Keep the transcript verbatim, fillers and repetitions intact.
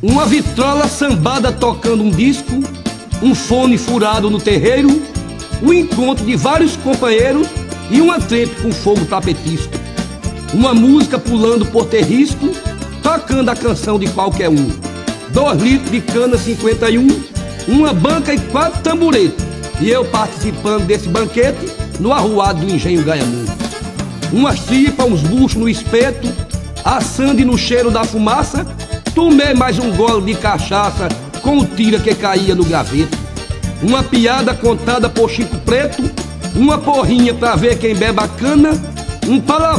uma vitrola sambada tocando um disco, um fone furado no terreiro, o encontro de vários companheiros e uma trepe com fogo tapetisco. Uma música pulando por terrisco, tocando a canção de qualquer um. Dois litros de cana cinquenta e um, uma banca e quatro tamboretes. E eu participando desse banquete no arruado do Engenho Ganhamundo. Umas tripas, uns buchos no espeto, assando e no cheiro da fumaça, tomei mais um gole de cachaça com o tira que caía no graveto. Uma piada contada por Chico Preto, uma porrinha pra ver quem bebe a cana, um palavrão